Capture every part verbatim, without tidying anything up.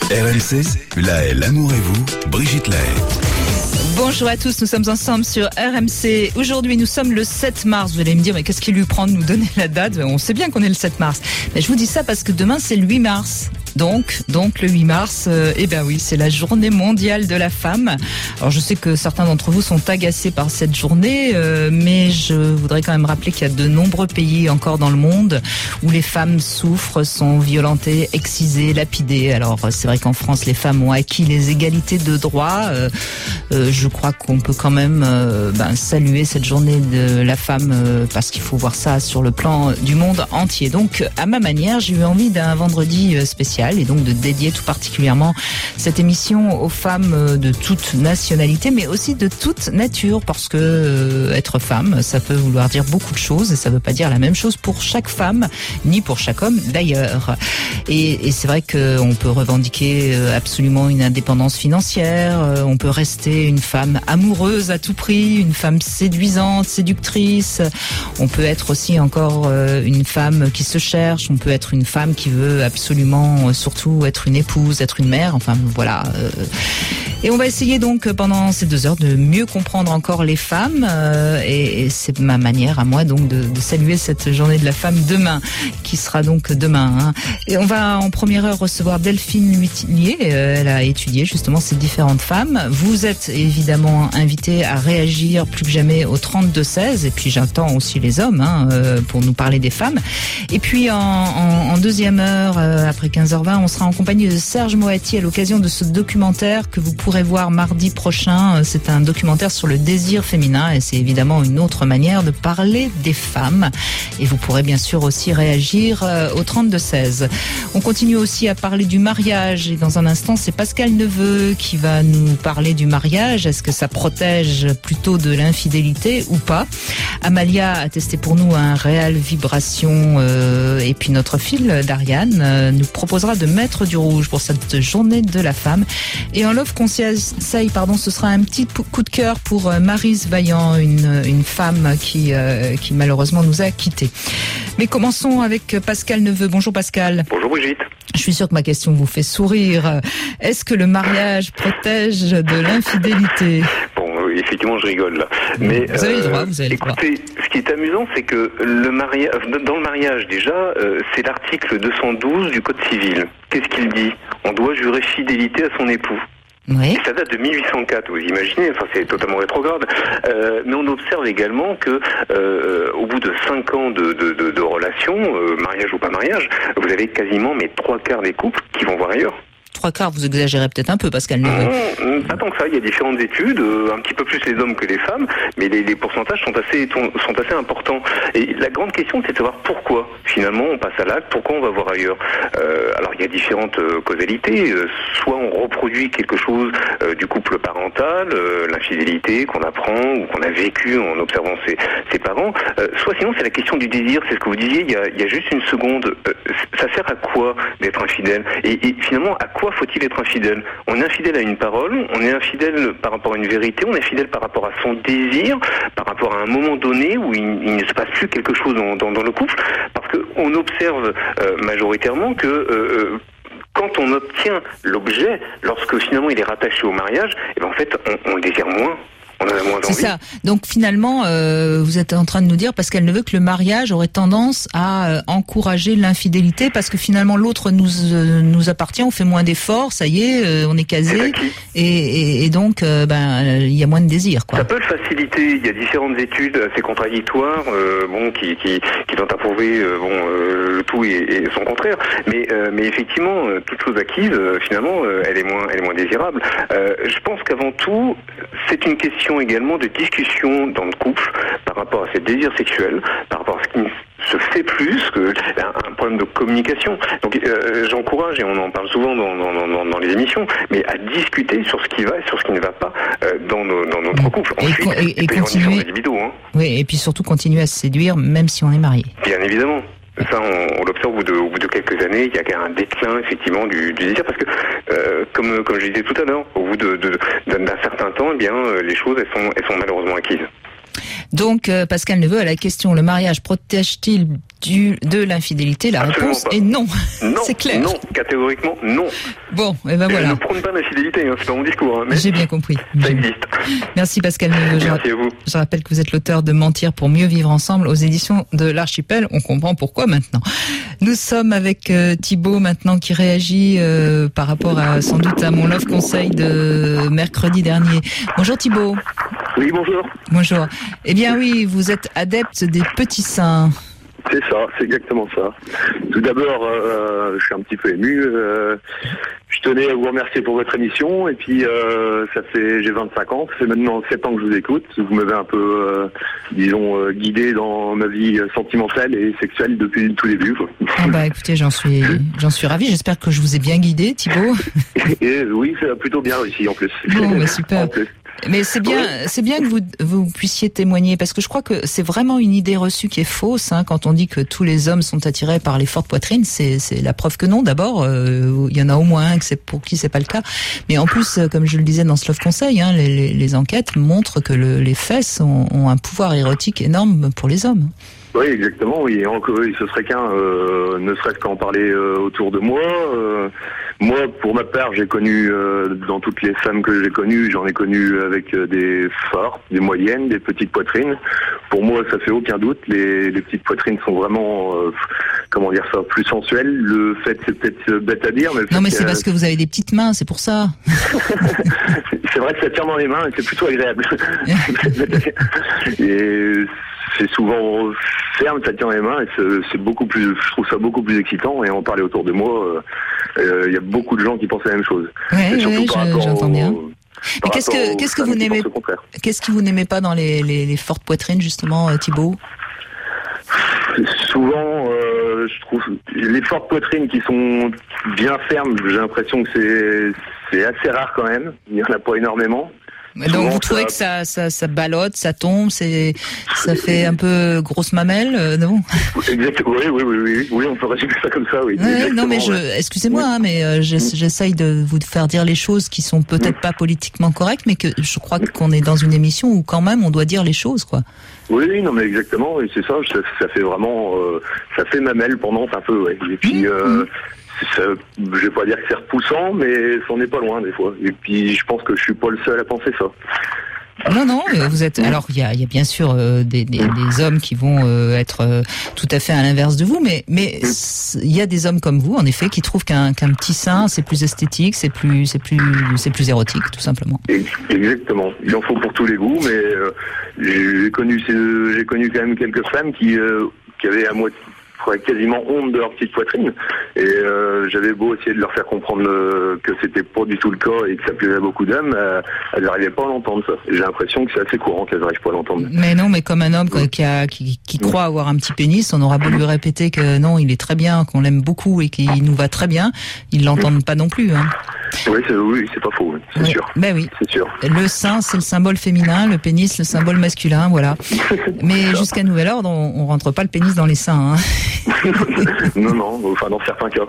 R M C, La Haye, l'amour et vous, Brigitte La Haye. Bonjour à tous, nous sommes ensemble sur R M C. Aujourd'hui, nous sommes le sept mars. Vous allez me dire, mais qu'est-ce qui lui prend de nous donner la date ? On sait bien qu'on est le sept mars. Mais je vous dis ça parce que demain, c'est le huit mars. Donc, donc le huit mars, euh, eh ben oui, c'est la journée mondiale de la femme. Alors, je sais que certains d'entre vous sont agacés par cette journée, euh, mais je voudrais quand même rappeler qu'il y a de nombreux pays encore dans le monde où les femmes souffrent, sont violentées, excisées, lapidées. Alors, c'est vrai qu'en France, les femmes ont acquis les égalités de droit. Euh, euh, je crois qu'on peut quand même euh, ben, saluer cette journée de la femme euh, parce qu'il faut voir ça sur le plan du monde entier. Donc, à ma manière, j'ai eu envie d'un vendredi spécial et donc de dédier tout particulièrement cette émission aux femmes de toute nationalité, mais aussi de toute nature, parce que euh, être femme, ça peut vouloir dire beaucoup de choses et ça ne veut pas dire la même chose pour chaque femme, ni pour chaque homme d'ailleurs. Et, et c'est vrai qu'on peut revendiquer absolument une indépendance financière, on peut rester une femme amoureuse à tout prix, une femme séduisante, séductrice, on peut être aussi encore une femme qui se cherche, on peut être une femme qui veut absolument surtout être une épouse, être une mère, enfin voilà. Et on va essayer donc pendant ces deux heures de mieux comprendre encore les femmes et, et c'est ma manière à moi donc de, de saluer cette journée de la femme demain, qui sera donc demain. Hein. Et on va en première heure recevoir Delphine Huillier, elle a étudié justement ces différentes femmes. Vous êtes évidemment invités à réagir plus que jamais au trente-deux seize et puis j'attends aussi les hommes hein, pour nous parler des femmes. Et puis en, en, en deuxième heure, après quinze heures vingt, on sera en compagnie de Serge Moati à l'occasion de ce documentaire que vous pourrez voir mardi prochain. C'est un documentaire sur le désir féminin et c'est évidemment une autre manière de parler des femmes. Et vous pourrez bien sûr aussi réagir au trente-deux seize. On continue aussi à parler du mariage et dans un instant, c'est Pascal Neveu qui va nous parler du mariage. Est-ce que ça protège plutôt de l'infidélité ou pas ? Amalia a testé pour nous un réel vibration euh, et puis notre fil d'Ariane euh, nous proposera de mettre du rouge pour cette journée de la femme. Et en Love Conseil, pardon, ce sera un petit coup de cœur pour Maryse Vaillant, une, une femme qui, euh, qui malheureusement nous a quittés. Mais commençons avec Pascal Neveu. Bonjour Pascal. Bonjour Brigitte. Je suis sûre que ma question vous fait sourire. Est-ce que le mariage protège de l'infidélité ? Bon, effectivement, je rigole là. Mais vous avez le droit, vous avez le droit. Écoutez, ce qui est amusant, c'est que le mariage, dans le mariage déjà, euh, c'est l'article deux cent douze du Code civil. Qu'est-ce qu'il dit ? On doit jurer fidélité à son époux. Oui. Et ça date de mille huit cent quatre, vous imaginez, enfin c'est totalement rétrograde. Euh, mais on observe également que euh, au bout de cinq ans de, de, de, de relation, euh, mariage ou pas mariage, vous avez quasiment mais trois quarts des couples qui vont voir ailleurs. Trois quarts, vous exagérez peut-être un peu, Pascal Neveu. Mmh, pas tant que ça, il y a différentes études, euh, un petit peu plus les hommes que les femmes, mais les, les pourcentages sont assez, sont assez importants. Et la grande question, c'est de savoir pourquoi, finalement, on passe à l'acte, pourquoi on va voir ailleurs. Euh, alors, il y a différentes euh, causalités. Euh, soit on reproduit quelque chose euh, du couple parental, euh, l'infidélité qu'on apprend ou qu'on a vécu en observant ses, ses parents. Euh, soit sinon, c'est la question du désir, c'est ce que vous disiez il y a, il y a juste une seconde. Euh, ça sert à quoi d'être infidèle ? et, et finalement, à quoi faut-il être infidèle ? On est infidèle à une parole, on est infidèle par rapport à une vérité, on est fidèle par rapport à son désir, par rapport à un moment donné où il, il ne se passe plus quelque chose dans, dans, dans le couple, parce qu'on observe euh, majoritairement que euh, quand on obtient l'objet, lorsque finalement il est rattaché au mariage, et ben en fait on, on le désire moins. On en a moins C'est ça. Donc finalement, euh, vous êtes en train de nous dire, Pascal Neveu, que le mariage aurait tendance à euh, encourager l'infidélité parce que finalement l'autre nous euh, nous appartient, on fait moins d'efforts, ça y est, euh, on est casé, et, et, et donc euh, ben il y a moins de désir, quoi. Ça peut le faciliter. Il y a différentes études assez contradictoires, euh, bon, qui qui qui tentent à prouver euh, bon euh, le tout et, et son contraire. Mais euh, mais effectivement, euh, toute chose acquise, euh, finalement, euh, elle est moins elle est moins désirable. Euh, je pense qu'avant tout, c'est une question également de discussion dans le couple par rapport à ses désirs sexuels, par rapport à ce qui se fait plus que un problème de communication. Donc euh, j'encourage, et on en parle souvent dans, dans, dans, dans les émissions, mais à discuter sur ce qui va et sur ce qui ne va pas euh, dans, nos, dans notre couple. Et, Ensuite, et, et il peut y avoir continuer... différentes libidos, hein. Oui, et puis surtout continuer à se séduire même si on est marié. Bien évidemment. Ça, on, on l'observe au bout, de, au bout de quelques années, il y a un déclin effectivement du, du désir, parce que, euh, comme, comme je disais tout à l'heure, au bout de, de, d'un certain temps, eh bien, les choses, elles sont, elles sont malheureusement acquises. Donc, euh, Pascal Neveu, à la question, le mariage protège-t-il du, de l'infidélité? La Absolument réponse pas. est non. Non, c'est clair. Non, catégoriquement, non. Bon, et ben Je voilà. ne prône pas l'infidélité, hein, c'est pas mon discours, hein, mais J'ai bien compris. ça J'ai- existe. Merci Pascal Neveu. Je, Merci à vous. je rappelle que vous êtes l'auteur de Mentir pour mieux vivre ensemble aux éditions de l'Archipel. On comprend pourquoi maintenant. Nous sommes avec euh, Thibaut maintenant qui réagit euh, par rapport à sans doute à mon love conseil de mercredi dernier. Bonjour Thibaut. Oui, bonjour. Bonjour. Eh bien oui, vous êtes adepte des petits seins. C'est ça, c'est exactement ça. Tout d'abord, euh, je suis un petit peu ému. Euh, je tenais à vous remercier pour votre émission. Et puis, euh, ça fait, j'ai vingt-cinq ans, ça fait maintenant sept ans que je vous écoute. Vous m'avez un peu, euh, disons, euh, guidé dans ma vie sentimentale et sexuelle depuis le tout début, quoi. Ah bah écoutez, j'en suis, j'en suis ravi. J'espère que je vous ai bien guidé, Thibaut. Et oui, ça a plutôt bien réussi en plus. Bon, bah, super. En plus. Mais c'est bien, Oui. c'est bien que vous vous puissiez témoigner parce que je crois que c'est vraiment une idée reçue qui est fausse. Hein, quand on dit que tous les hommes sont attirés par les fortes poitrines, c'est c'est la preuve que non. D'abord, euh, il y en a au moins un que c'est pour qui c'est pas le cas. Mais en plus, euh, comme je le disais dans ce Love Conseil, hein, les, les, les enquêtes montrent que le, les fesses ont, ont un pouvoir érotique énorme pour les hommes. Oui, exactement. Oui, et encore, oui, ce serait qu'un, euh, ne serait-ce qu'en parler euh, autour de moi. Euh, moi, pour ma part, j'ai connu, euh, dans toutes les femmes que j'ai connues, j'en ai connu avec euh, des fortes, des moyennes, des petites poitrines. Pour moi, ça fait aucun doute. Les, les petites poitrines sont vraiment, euh, comment dire ça, plus sensuelles. Le fait, c'est peut-être bête à dire, mais le Non, fait mais c'est que- parce que vous avez des petites mains, c'est pour ça. c'est vrai que ça tire dans les mains et c'est plutôt agréable. Et c'est souvent ferme, ça tient dans les mains et c'est, c'est beaucoup plus, je trouve ça beaucoup plus excitant et en parler autour de moi, il euh, euh, y a beaucoup de gens qui pensent la même chose. Ouais, Et surtout ouais, par je- rapport j'entends au- bien. par Et qu'est-ce rapport que- aux qu'est-ce que femmes vous qui n'aimez- pensent le contraire. Qu'est-ce qui vous n'aimez pas dans les, les, les fortes poitrines, justement, euh, Thibaut? Souvent, euh, je trouve les fortes poitrines qui sont bien fermes, j'ai l'impression que c'est c'est assez rare quand même. Il y en a pas énormément. Donc Souvent, vous trouvez ça- que ça, ça, ça ballotte, ça tombe, c'est, ça fait un peu grosse mamelle, euh, non? Exactement. Oui, oui, oui, oui, oui, on peut résumer ça comme ça, oui. Ouais, non, mais je, Exactement, ouais. excusez-moi, hein, mais euh, j'ess- j'essaye de vous faire dire les choses qui sont peut-être pas politiquement correctes, mais que je crois qu'on est dans une émission où quand même on doit dire les choses, quoi. Oui, oui, non, mais exactement, et c'est ça, ça, ça fait vraiment, euh, ça fait mamelle pendant un peu, ouais. Et puis, Mmh, euh, ça, je vais pas dire que c'est repoussant, mais c'en est pas loin des fois. Et puis, je pense que je suis pas le seul à penser ça. Non, non, euh, vous êtes. Alors, il y a, il y a bien sûr euh, des, des, des hommes qui vont euh, être euh, tout à fait à l'inverse de vous, mais mais c- il y a des hommes comme vous, en effet, qui trouvent qu'un qu'un petit sein c'est plus esthétique, c'est plus c'est plus c'est plus érotique, tout simplement. Exactement. Il en faut pour tous les goûts, mais euh, j'ai connu, ces- j'ai connu quand même quelques femmes qui, euh, qui avaient à moitié, quasiment honte de leur petite poitrine. Et euh, j'avais beau essayer de leur faire comprendre euh, que c'était pas du tout le cas et que ça plaisait à beaucoup d'hommes, euh, elles n'arrivaient pas à l'entendre ça. Et j'ai l'impression que c'est assez courant qu'elles n'arrivent pas à l'entendre. Mais non, mais comme un homme quoi, qui, a, qui, qui croit avoir un petit pénis, on aura beau lui répéter que non, il est très bien, qu'on l'aime beaucoup et qu'il nous va très bien, ils l'entendent pas non plus. Hein. Oui, c'est, oui, c'est pas faux, oui, c'est Ouais. sûr. Ben oui. C'est sûr. Le sein, c'est le symbole féminin, le pénis, le symbole masculin, voilà. Mais jusqu'à nouvel ordre, on, on rentre pas le pénis dans les seins. Hein. non, non, enfin dans certains cas.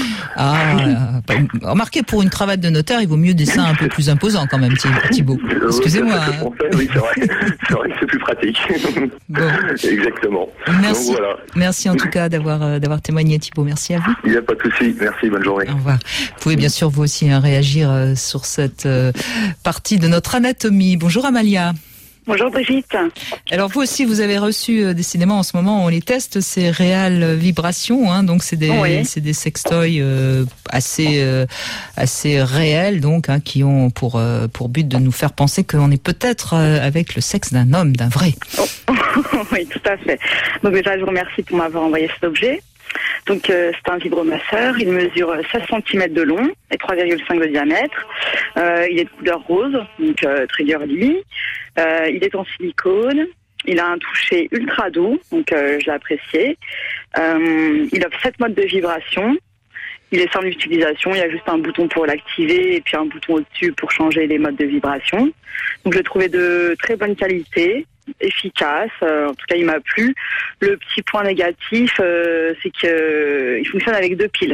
Ah, euh, remarquez, pour une cravate de notaire, il vaut mieux des seins un peu plus imposants quand même, Thibaut. Excusez-moi. Euh, Hein. oui, c'est vrai. C'est vrai que c'est plus pratique. Bon. Exactement. Merci. Donc voilà. Merci en tout cas d'avoir euh, d'avoir témoigné, Thibaut. Merci à vous. Il n'y a pas de souci. Merci, bonne journée. Au revoir. Vous pouvez bien sûr vous aussi hein, réagir euh, sur cette euh, partie de notre anatomie. Bonjour Amalia. Bonjour Brigitte. Alors vous aussi, vous avez reçu euh, décidément en ce moment, on les teste, ces réelles vibrations. Hein, donc c'est des Oui. c'est des sextoys euh, assez euh, assez réels, donc hein, qui ont pour euh, pour but de nous faire penser qu'on est peut-être euh, avec le sexe d'un homme, d'un vrai. Oh. Oui, tout à fait. Donc déjà, je vous remercie pour m'avoir envoyé cet objet. Donc euh, c'est un vibromasseur, il mesure seize centimètres de long et trois virgule cinq de diamètre. Euh, il est de couleur rose, donc euh, très girly. Euh, il est en silicone. Il a un toucher ultra doux, donc euh, je l'ai apprécié. Euh, il offre sept modes de vibration. Il est simple d'utilisation, il y a juste un bouton pour l'activer et puis un bouton au-dessus pour changer les modes de vibration. Donc je l'ai trouvé de très bonne qualité, efficace, euh, en tout cas il m'a plu. Le petit point négatif, euh, c'est qu'il fonctionne avec deux piles qui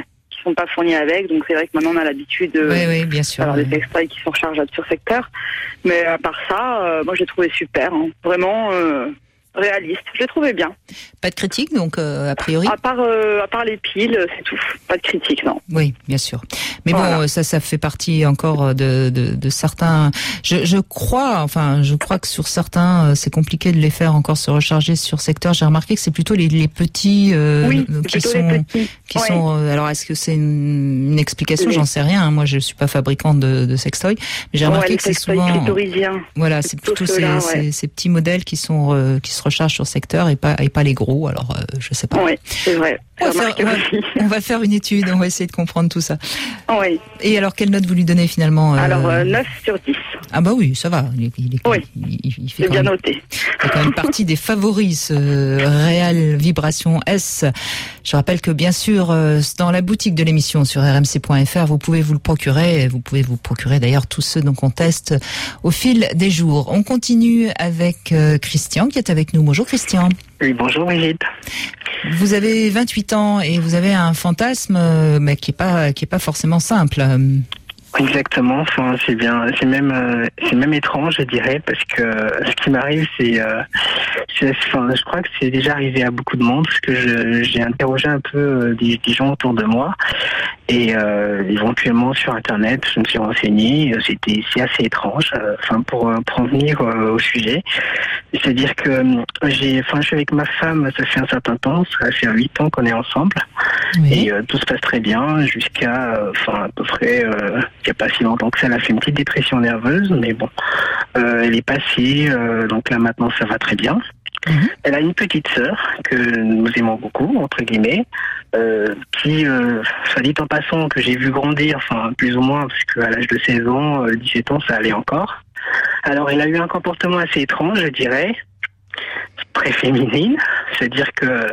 sont pas fournis avec, donc c'est vrai que maintenant on a l'habitude de oui, oui, bien sûr, d'avoir oui. des sextoys qui sont rechargeables sur secteur. Mais à part ça, euh, moi j'ai trouvé super, hein. Vraiment euh, réaliste. Je l'ai trouvé bien. Pas de critique, donc euh, a priori. À part euh, à part les piles, c'est tout. Pas de critique, non. Oui, bien sûr. Mais voilà. bon, ça, ça fait partie encore de, de, de certains. Je, je crois, enfin, je crois que sur certains, c'est compliqué de les faire encore se recharger sur secteur. J'ai remarqué que c'est plutôt les, les petits euh, oui, qui sont, les petits. qui ouais. sont. Euh, alors, est-ce que c'est une, une explication? Oui. J'en sais rien. Hein. Moi, je suis pas fabricante de, de sextoy, mais j'ai remarqué ouais, que c'est souvent. Voilà, Voilà, c'est plutôt ces, ouais. ces, ces petits modèles qui sont euh, qui se rechargent sur secteur et pas et pas les gros. Alors, euh, je sais pas. Oui, c'est vrai. On va, faire, on, va, on va faire une étude, on va essayer de comprendre tout ça. Oui. Et alors, quelle note vous lui donnez finalement euh... Alors, euh, neuf sur dix. Ah bah oui, ça va. Il, il, oui, il, il, il fait c'est bien même, noté. C'est quand même partie des favoris, ce Real Vibration S. Je rappelle que bien sûr, dans la boutique de l'émission sur r m c point f r, vous pouvez vous le procurer. Vous pouvez vous procurer d'ailleurs tous ceux dont on teste au fil des jours. On continue avec Christian qui est avec nous. Bonjour Christian. Oui, bonjour Brigitte. Vous avez vingt-huit ans et vous avez un fantasme mais qui est pas qui est pas forcément simple. Exactement. Enfin, c'est bien, c'est même, euh, c'est même étrange, je dirais, parce que ce qui m'arrive, c'est, euh, c'est, enfin, je crois que c'est déjà arrivé à beaucoup de monde, parce que je, j'ai interrogé un peu euh, des, des gens autour de moi, et euh, éventuellement sur Internet, je me suis renseigné. C'était, c'est assez étrange. Euh, enfin, pour pour en venir euh, au sujet, c'est-à-dire que euh, j'ai, enfin, je suis avec ma femme, ça fait un certain temps, ça fait huit ans qu'on est ensemble, oui. Et euh, tout se passe très bien jusqu'à, enfin, euh, à peu près. Euh, il n'y a pas si longtemps que ça, elle a fait une petite dépression nerveuse, mais bon, euh, elle est passée, euh, donc là maintenant ça va très bien. Mmh. Elle a une petite sœur que nous aimons beaucoup, entre guillemets, euh, qui, euh, soit dit en passant, que j'ai vu grandir, enfin plus ou moins, parce qu'à l'âge de seize ans, euh, dix-sept ans, ça allait encore. Alors elle a eu un comportement assez étrange, je dirais, très féminine, c'est-à-dire que...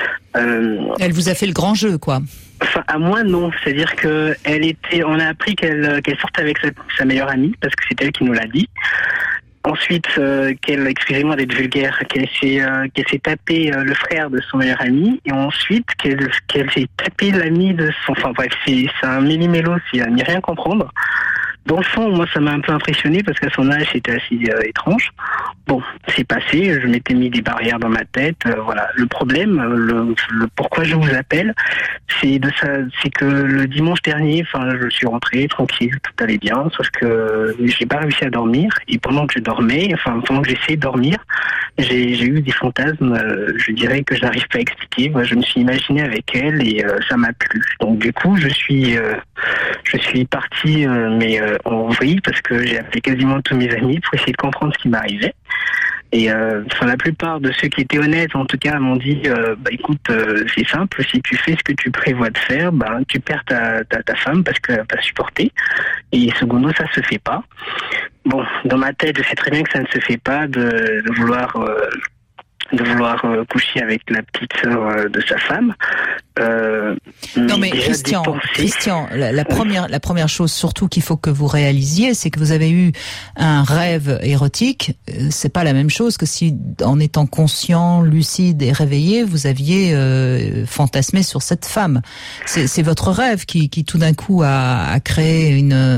Euh, elle vous a fait le grand jeu, quoi. Enfin, à moi, non. C'est-à-dire que elle était, on a appris qu'elle, qu'elle sortait avec sa, sa meilleure amie, parce que c'est elle qui nous l'a dit. Ensuite, euh, qu'elle, excusez-moi d'être vulgaire, qu'elle s'est, euh, qu'elle s'est tapé euh, le frère de son meilleur ami, et ensuite qu'elle, qu'elle s'est tapé l'ami de son, enfin bref, c'est, c'est un méli-mélo, c'est à n'y rien comprendre. Dans le fond, moi, ça m'a un peu impressionné parce qu'à son âge, c'était assez euh, étrange. Bon, c'est passé, je m'étais mis des barrières dans ma tête, euh, voilà. Le problème, le, le pourquoi je vous appelle, c'est de ça, c'est que le dimanche dernier, enfin, je suis rentré tranquille, tout allait bien, sauf que j'ai pas réussi à dormir. Et pendant que je dormais, enfin, pendant que j'essayais de dormir, j'ai, j'ai eu des fantasmes, euh, je dirais que je n'arrive pas à expliquer. Moi, je me suis imaginé avec elle et euh, ça m'a plu. Donc, du coup, je suis, euh, je suis parti, euh, mais euh, en vrille parce que j'ai appelé quasiment tous mes amis pour essayer de comprendre ce qui m'arrivait. Et euh, enfin, la plupart de ceux qui étaient honnêtes, en tout cas, m'ont dit euh, bah écoute, euh, c'est simple, si tu fais ce que tu prévois de faire, bah tu perds ta, ta, ta femme parce qu'elle va pas supporter. Et secondo, ça se fait pas. Bon, dans ma tête, je sais très bien que ça ne se fait pas de, de vouloir euh, de vouloir euh, coucher avec la petite sœur euh, de sa femme. Euh, non mais Christian, Christian, la, la première, la première chose surtout qu'il faut que vous réalisiez, c'est que vous avez eu un rêve érotique. C'est pas la même chose que si, en étant conscient, lucide et réveillé, vous aviez euh, fantasmé sur cette femme. C'est, c'est votre rêve qui, qui tout d'un coup a, a créé une un,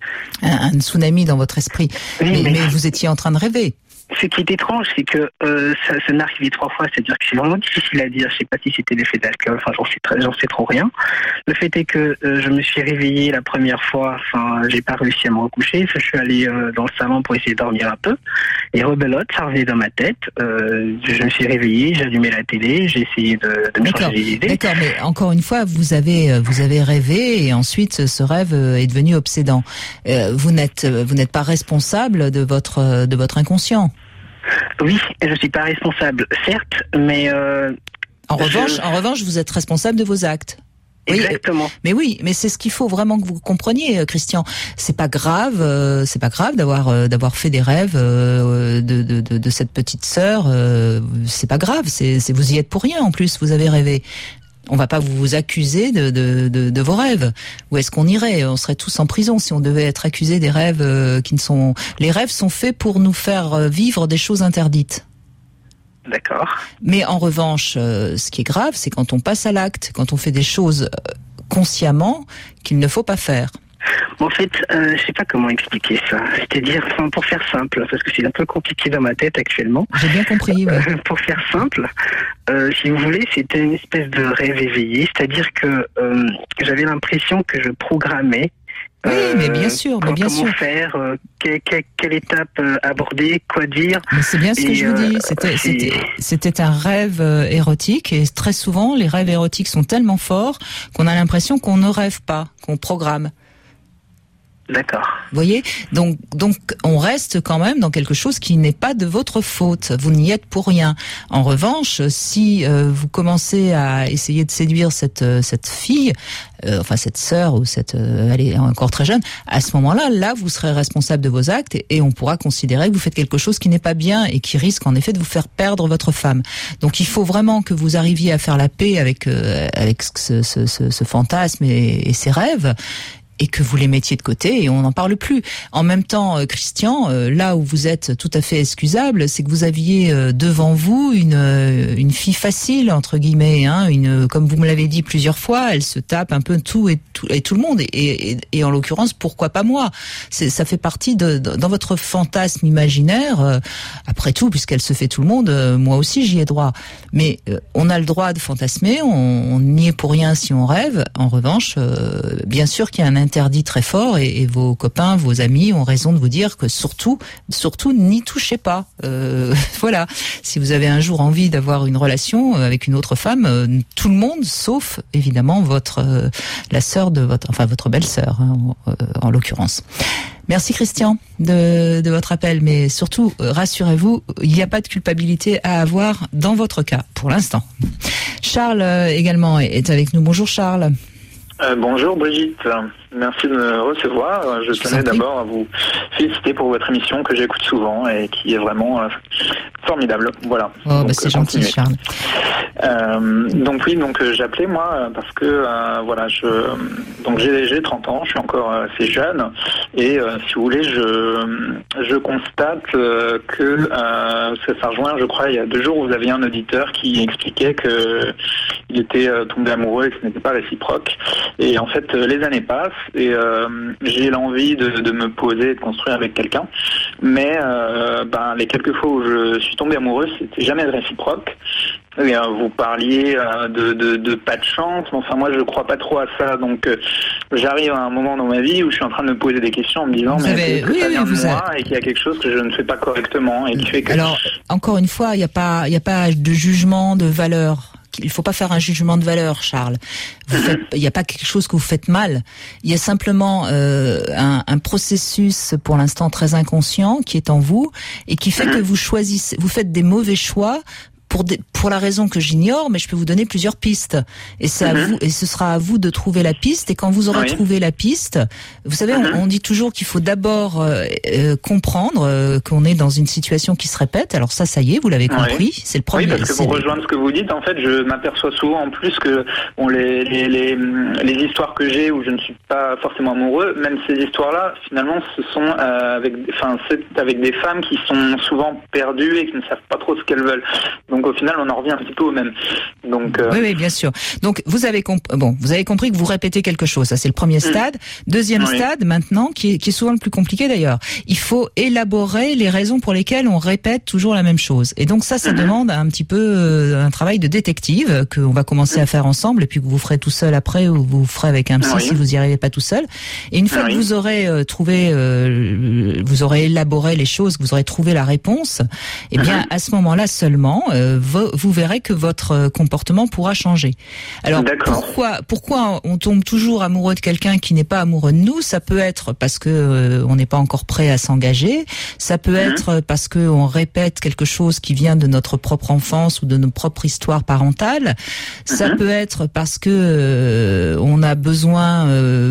un tsunami dans votre esprit. Oui, mais, mais... mais vous étiez en train de rêver. Ce qui est étrange, c'est que euh, ça, ça m'est arrivé trois fois, c'est-à-dire que c'est vraiment difficile à dire. Je sais pas si c'était l'effet d'alcool, enfin j'en sais très, j'en sais trop rien. Le fait est que euh, je me suis réveillé la première fois, enfin j'ai pas réussi à me recoucher, je suis allé euh, dans le salon pour essayer de dormir un peu. Et rebelote, ça revenait dans ma tête. Euh, je me suis réveillé, j'ai allumé la télé, j'ai essayé de, de me D'accord. changer les idées. D'accord, mais encore une fois, vous avez vous avez rêvé et ensuite ce rêve est devenu obsédant. Euh, vous n'êtes vous n'êtes pas responsable de votre de votre inconscient. Oui, je suis pas responsable, certes, mais euh, en je... revanche, en revanche, vous êtes responsable de vos actes. Exactement. Oui, mais oui, mais c'est ce qu'il faut vraiment que vous compreniez, Christian. C'est pas grave, euh, c'est pas grave d'avoir euh, d'avoir fait des rêves euh, de, de de de cette petite sœur. Euh, c'est pas grave, c'est c'est vous y êtes pour rien en plus. Vous avez rêvé. On va pas vous accuser de, de, de, de vos rêves. Où est-ce qu'on irait ? On serait tous en prison si on devait être accusé des rêves euh, qui ne sont... Les rêves sont faits pour nous faire vivre des choses interdites. D'accord. Mais en revanche, euh, ce qui est grave, c'est quand on passe à l'acte, quand on fait des choses consciemment qu'il ne faut pas faire. En fait, euh, je sais pas comment expliquer ça. C'est-à-dire, enfin, pour faire simple, parce que c'est un peu compliqué dans ma tête actuellement. J'ai bien compris, ouais. Euh, pour faire simple, euh, si vous voulez, c'était une espèce de rêve éveillé. C'est-à-dire que euh, j'avais l'impression que je programmais. Oui, euh, mais bien sûr, mais bien comment sûr. faire, euh, quelle, quelle, quelle étape euh, aborder, quoi dire. Mais c'est bien ce que Et, je vous dis. euh, C'était, c'est- c'était, c'était un rêve euh, érotique, et très souvent, les rêves érotiques sont tellement forts qu'on a l'impression qu'on ne rêve pas, qu'on programme. D'accord. Vous voyez, donc donc on reste quand même dans quelque chose qui n'est pas de votre faute. Vous n'y êtes pour rien. En revanche, si euh, vous commencez à essayer de séduire cette euh, cette fille, euh, enfin cette sœur ou cette, euh, elle est encore très jeune, à ce moment-là, là, vous serez responsable de vos actes et, et on pourra considérer que vous faites quelque chose qui n'est pas bien et qui risque en effet de vous faire perdre votre femme. Donc il faut vraiment que vous arriviez à faire la paix avec euh, avec ce, ce, ce, ce fantasme et, et ces rêves, et que vous les mettiez de côté et on n'en parle plus. En même temps, euh, Christian, euh, là où vous êtes tout à fait excusable, c'est que vous aviez euh, devant vous une euh, une fille facile entre guillemets, hein, une, comme vous me l'avez dit plusieurs fois, elle se tape un peu tout et tout et tout le monde, et, et, et en l'occurrence, pourquoi pas moi? C'est, ça fait partie de, de dans votre fantasme imaginaire. Euh, après tout, puisqu'elle se fait tout le monde, euh, moi aussi j'y ai droit. Mais euh, on a le droit de fantasmer, on, on n'y est pour rien si on rêve. En revanche, euh, bien sûr qu'il y a un interdit très fort, et, et vos copains, vos amis ont raison de vous dire que surtout, surtout n'y touchez pas. Euh, voilà. Si vous avez un jour envie d'avoir une relation avec une autre femme, euh, tout le monde, sauf évidemment votre euh, la sœur de votre, enfin votre belle-sœur, hein, en, euh, en l'occurrence. Merci Christian de, de votre appel, mais surtout rassurez-vous, il n'y a pas de culpabilité à avoir dans votre cas pour l'instant. Charles euh, également est avec nous. Bonjour Charles. Euh, bonjour Brigitte, merci de me recevoir. Je, Je tenais d'abord à vous féliciter pour votre émission que j'écoute souvent et qui est vraiment euh, formidable. Voilà. Oh, donc, bah c'est euh, gentil continuez. Charles. Euh, donc oui, donc euh, j'appelais moi parce que euh, voilà, je donc j'ai, j'ai trente ans, je suis encore assez jeune et euh, si vous voulez, je je constate euh, que euh, ça, ça rejoint, je crois, il y a deux jours, vous aviez un auditeur qui expliquait que il était euh, tombé amoureux et que ce n'était pas réciproque. Et en fait, euh, les années passent et euh, j'ai l'envie de, de me poser, de construire avec quelqu'un. Mais euh, ben, les quelques fois où je suis tombé amoureux, c'était jamais réciproque. Et, euh, vous parliez euh, de, de, de pas de chance, mais enfin moi je crois pas trop à ça. Donc euh, j'arrive à un moment dans ma vie où je suis en train de me poser des questions en me disant Vous mais avez- est-ce que oui, ça oui, vient de vous moi avez- et qu'il y a quelque chose que je ne fais pas correctement et qui fait que... Alors encore une fois, il n'y a pas, il n'y a pas de jugement de valeur. Il faut pas faire un jugement de valeur, Charles. Vous faites, il n'y a pas quelque chose que vous faites mal. Il y a simplement euh, un, un processus pour l'instant très inconscient qui est en vous et qui fait que vous choisissez, vous faites des mauvais choix. Pour, des, pour la raison que j'ignore, mais je peux vous donner plusieurs pistes. Et c'est à Mhm. vous, et ce sera à vous de trouver la piste. Et quand vous aurez Oui. trouvé la piste, vous savez, Mhm. on, on dit toujours qu'il faut d'abord euh, euh, comprendre euh, qu'on est dans une situation qui se répète. Alors ça, ça y est, vous l'avez Oui. compris. C'est le premier. Oui, parce que c'est- pour rejoindre ce que vous dites, en fait, je m'aperçois souvent en plus que bon, les, les, les, les histoires que j'ai où je ne suis pas forcément amoureux, même ces histoires-là, finalement, ce sont euh, avec, enfin, c'est avec des femmes qui sont souvent perdues et qui ne savent pas trop ce qu'elles veulent. Donc au final, on en revient un petit peu au même. Donc euh... Oui, oui, bien sûr. Donc vous avez comp- bon, vous avez compris que vous répétez quelque chose. Ça, c'est le premier stade. Deuxième Oui. stade, maintenant, qui est, qui est souvent le plus compliqué d'ailleurs. Il faut élaborer les raisons pour lesquelles on répète toujours la même chose. Et donc ça, ça Mhm. demande un petit peu euh, un travail de détective que on va commencer à faire ensemble, et puis que vous ferez tout seul après, ou vous ferez avec un psy Oui. si vous y arrivez pas tout seul. Et une fois Oui. que vous aurez euh, trouvé, euh, vous aurez élaboré les choses, que vous aurez trouvé la réponse, eh bien Mhm. à ce moment-là seulement, euh, vous, vous verrez que votre euh, comportement pourra changer. Alors D'accord. pourquoi pourquoi on tombe toujours amoureux de quelqu'un qui n'est pas amoureux de nous? Ça peut être parce que euh, on n'est pas encore prêt à s'engager. Ça peut Mhm. être parce que on répète quelque chose qui vient de notre propre enfance ou de notre propre histoire parentale. Ça Mhm. peut être parce que euh, on a besoin euh, beaucoup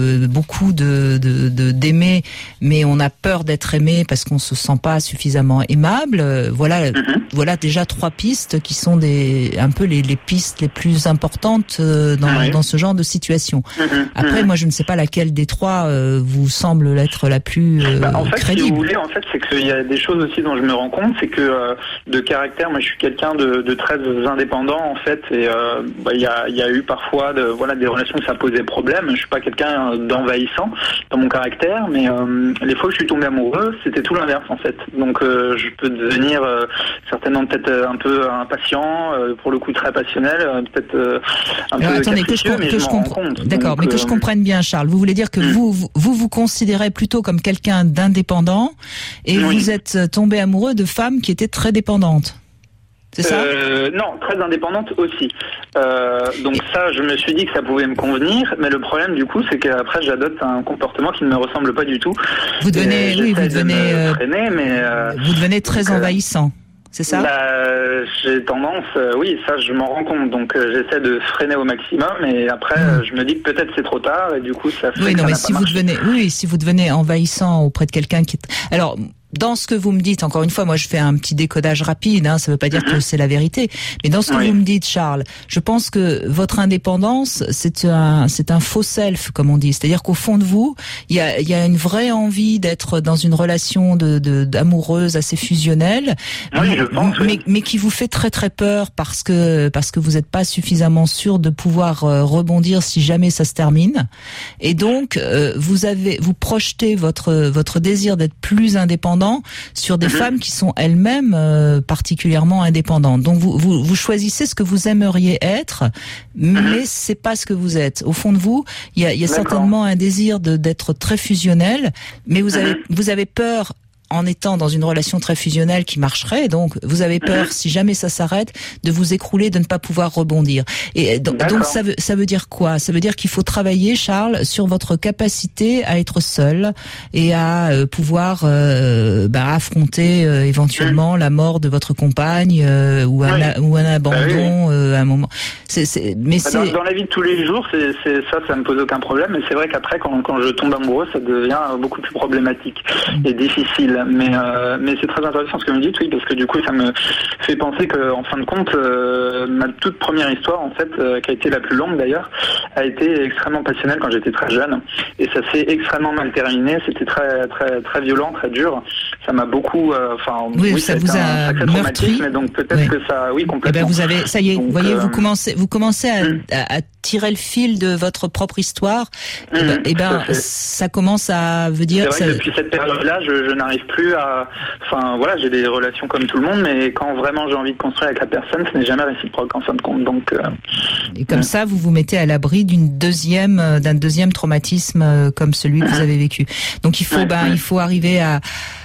beaucoup de, de, de d'aimer, mais on a peur d'être aimé parce qu'on se sent pas suffisamment aimable. Euh, voilà, mm-hmm. voilà déjà trois pistes qui sont des un peu les, les pistes les plus importantes euh, dans, oui. dans ce genre de situation. Mm-hmm. Après, mm-hmm. moi, je ne sais pas laquelle des trois euh, vous semble être la plus euh, bah, en fait, crédible. Si vous voulez, en fait, c'est qu'il y a des choses aussi dont je me rends compte, c'est que euh, de caractère, moi, je suis quelqu'un de, de très indépendant, en fait, et euh, bah, il y a, il y a eu parfois de, voilà, des relations où ça posait problème. Je suis pas quelqu'un d'envahissant dans mon caractère, mais euh, les fois où je suis tombé amoureux, c'était tout l'inverse, en fait. Donc, euh, je peux devenir euh, certainement peut-être un peu impatient, euh, pour le coup très passionnel, euh, peut-être euh, un Alors, peu attendez, que je, mais que je, je m'en rends comprends. compte. D'accord, Donc, mais que euh, je comprenne bien, Charles. Vous voulez dire que mm. vous, vous, vous vous considérez plutôt comme quelqu'un d'indépendant et oui. vous êtes tombé amoureux de femmes qui étaient très dépendantes. C'est ça ? euh, Non, très indépendante aussi. Euh, donc ça, je me suis dit que ça pouvait me convenir, mais le problème du coup, c'est qu'après, j'adopte un comportement qui ne me ressemble pas du tout. Vous devenez, oui, vous devenez, de euh, freiner, mais euh, vous devenez très donc, envahissant. C'est ça ? Bah, j'ai tendance, euh, oui, ça je m'en rends compte, donc euh, j'essaie de freiner au maximum, et après mmh. euh, je me dis que peut-être c'est trop tard, et du coup ça fait oui, que non, ça mais n'a si pas vous marché. devenez, oui, si vous devenez envahissant auprès de quelqu'un qui est, alors. Dans ce que vous me dites, encore une fois, moi je fais un petit décodage rapide, hein, ça veut pas dire mm-hmm. que c'est la vérité, mais dans ce que oui. vous me dites, Charles, je pense que votre indépendance, c'est un, c'est un faux self, comme on dit, c'est-à-dire qu'au fond de vous, il y a, il y a une vraie envie d'être dans une relation de, de d'amoureuse assez fusionnelle, oui, mais, je pense, mais, oui. mais qui vous fait très très peur parce que parce que vous n'êtes pas suffisamment sûr de pouvoir euh, rebondir si jamais ça se termine, et donc euh, vous avez vous projetez votre votre désir d'être plus indépendant sur des mmh. femmes qui sont elles-mêmes euh, particulièrement indépendantes. Donc vous, vous vous choisissez ce que vous aimeriez être, mais mmh. c'est pas ce que vous êtes. Au fond de vous, il y a, il y a certainement un désir de d'être très fusionnel, mais vous avez mmh. vous avez peur. En étant dans une relation très fusionnelle qui marcherait, donc vous avez peur, si jamais ça s'arrête, de vous écrouler, de ne pas pouvoir rebondir. Et donc, donc ça veut ça veut dire quoi ? Ça veut dire qu'il faut travailler, Charles, sur votre capacité à être seul et à euh, pouvoir euh, bah, affronter euh, éventuellement mmh. la mort de votre compagne euh, ou un oui. ou un abandon bah, oui. euh, à un moment. C'est, c'est mais bah, c'est dans, dans la vie de tous les jours, c'est, c'est ça, ça me pose aucun problème. Mais c'est vrai qu'après, quand quand je tombe amoureux, ça devient beaucoup plus problématique mmh. et difficile. Mais euh, mais c'est très intéressant ce que vous me dites, oui, parce que du coup ça me fait penser que en fin de compte euh, ma toute première histoire en fait euh, qui a été la plus longue d'ailleurs a été extrêmement passionnelle quand j'étais très jeune et ça s'est extrêmement mal terminé. C'était très très très violent, très dur. Ça m'a beaucoup, enfin euh, oui, oui, ça, ça vous a, a meurtri. Mais donc peut-être oui. que ça, oui complètement. Eh ben vous avez, ça y est, donc, vous voyez, euh... vous commencez vous commencez à, mmh. à, à tirer le fil de votre propre histoire. Mmh, et ben, et ben ça commence à veut dire. C'est vrai ça... que depuis cette période-là, je, je n'arrive plus à. Enfin voilà, j'ai des relations comme tout le monde, mais quand vraiment j'ai envie de construire avec la personne, ce n'est jamais réciproque en fin de compte. Donc. Euh... Et comme mmh. ça, vous vous mettez à l'abri d'une deuxième, d'un deuxième traumatisme comme celui que mmh. vous avez vécu. Donc il faut, ouais, ben, ouais. il faut arriver à.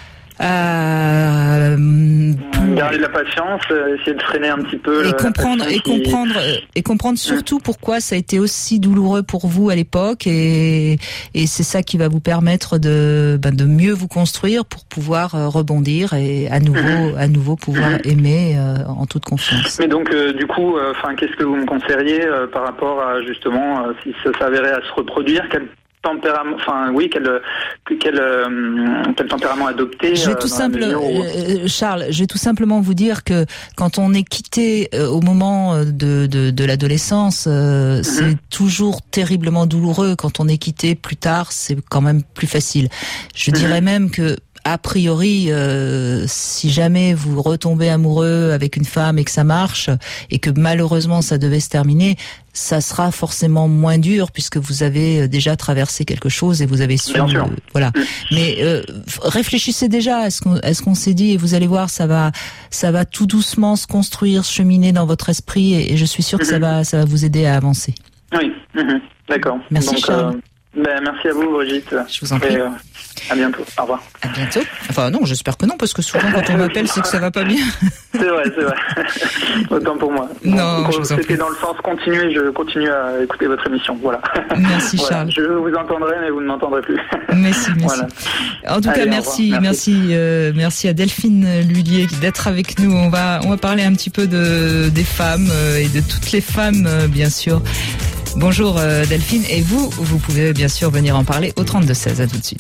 Euh, garder de la patience, essayer de freiner un petit peu et comprendre et qui... comprendre et comprendre surtout pourquoi ça a été aussi douloureux pour vous à l'époque et et c'est ça qui va vous permettre de ben de mieux vous construire pour pouvoir rebondir et à nouveau mmh. à nouveau pouvoir mmh. aimer euh, en toute confiance. Mais donc euh, du coup, enfin, euh, qu'est-ce que vous me conseilleriez euh, par rapport à justement euh, si ça s'avérait à se reproduire, quel tempérament, enfin oui, quel quel euh, quel tempérament adopter. Je vais tout euh, simple, où... euh, Charles, je vais tout simplement vous dire que quand on est quitté euh, au moment de de, de l'adolescence, euh, mm-hmm. c'est toujours terriblement douloureux. Quand on est quitté plus tard, c'est quand même plus facile. Je mm-hmm. dirais même que a priori, euh, si jamais vous retombez amoureux avec une femme et que ça marche, et que malheureusement ça devait se terminer, ça sera forcément moins dur puisque vous avez déjà traversé quelque chose et vous avez su, euh, voilà. Mais euh, réfléchissez déjà à ce qu'on, à ce qu'on s'est dit et vous allez voir, ça va, ça va tout doucement se construire, se cheminer dans votre esprit et, et je suis sûre que mm-hmm. ça va, ça va vous aider à avancer. Oui, mm-hmm. D'accord. Merci Donc, Charles. Euh... Ben, merci à vous, Brigitte. Je vous en prie. Et, euh, à bientôt. Au revoir. À bientôt. Enfin, non, j'espère que non, parce que souvent, quand on m'appelle, c'est que ça va pas bien. C'est vrai, c'est vrai. Autant pour moi. Non, donc, je vous en c'était prie. dans le sens continuer, je continue à écouter votre émission. Voilà. Merci, voilà. Charles. Je vous entendrai, mais vous ne m'entendrez plus. Merci, merci. Voilà. En tout Allez, cas, merci, merci, merci, euh, merci à Delphine Lullier d'être avec nous. On va, on va parler un petit peu de, des femmes euh, et de toutes les femmes, euh, bien sûr. Bonjour euh, Delphine, et vous, vous pouvez bien sûr venir en parler au trente-deux seize, à tout de suite.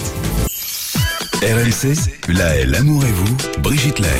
R M C, La Haye, l'amour et vous, Brigitte La Haye.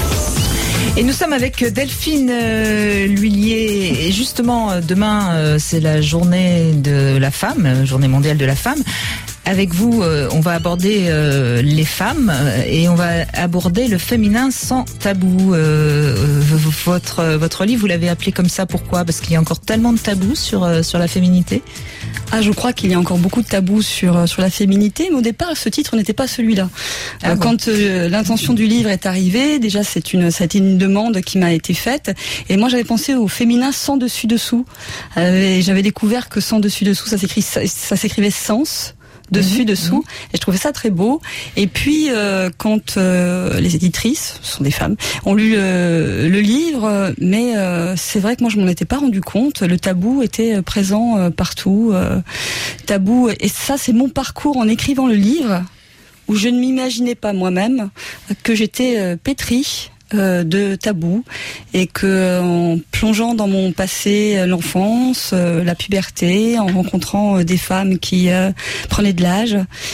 Et nous sommes avec Delphine euh, L'Huillier, et justement euh, demain euh, c'est la journée de la femme, euh, journée mondiale de la femme. Avec vous, euh, on va aborder euh, les femmes euh, et on va aborder le féminin sans tabou. Euh, euh, votre votre livre, vous l'avez appelé comme ça, pourquoi ? Parce qu'il y a encore tellement de tabous sur euh, sur la féminité. Ah, je crois qu'il y a encore beaucoup de tabous sur sur la féminité, mais au départ, ce titre n'était pas celui-là. Ah euh, bon. Quand euh, l'intention du livre est arrivée, déjà c'est une, ça a été une demande qui m'a été faite, et moi j'avais pensé au féminin sans dessus dessous. Euh, et j'avais découvert que sans dessus dessous, ça s'écrit, ça, ça s'écrivait sens. Dessus, mmh, dessous, mmh. et je trouvais ça très beau. Et puis, euh, quand euh, les éditrices, ce sont des femmes, ont lu le, le livre, mais euh, c'est vrai que moi je m'en étais pas rendu compte. Le tabou était présent euh, partout, euh, tabou. Et ça, c'est mon parcours en écrivant le livre, où je ne m'imaginais pas moi-même que j'étais euh, pétrie Euh, de tabous, et que en plongeant dans mon passé, euh, l'enfance, euh, la puberté, en rencontrant euh, des femmes qui euh, prenaient de l'âge,